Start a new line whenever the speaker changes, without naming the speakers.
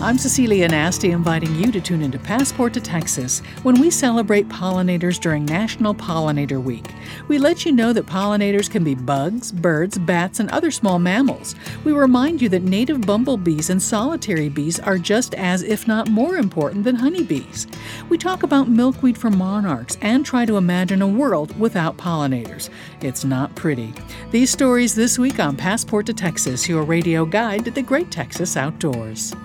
I'm Cecilia Nasty, inviting you to tune into Passport to Texas when we celebrate pollinators during National Pollinator Week. We let you know that pollinators can be bugs, birds, bats, and other small mammals. We remind you that native bumblebees and solitary bees are just as, if not more important than honeybees. We talk about milkweed for monarchs and try to imagine a world without pollinators. It's not pretty. These stories this week on Passport to Texas, your radio guide to the great Texas outdoors.